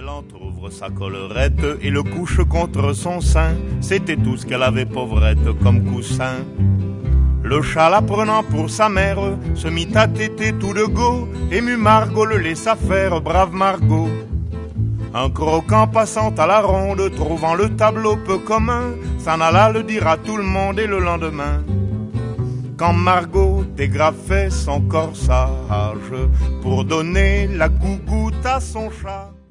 Elle entr'ouvre sa collerette et le couche contre son sein. C'était tout ce qu'elle avait, pauvrette, comme coussin. Le chat, la prenant pour sa mère, se mit à téter tout de go. Ému Margot le laissa faire, brave Margot. Un croquant passant à la ronde, trouvant le tableau peu commun, s'en alla le dire à tout le monde et le lendemain. Quand Margot dégrafait son corsage pour donner la gougoute à son chat.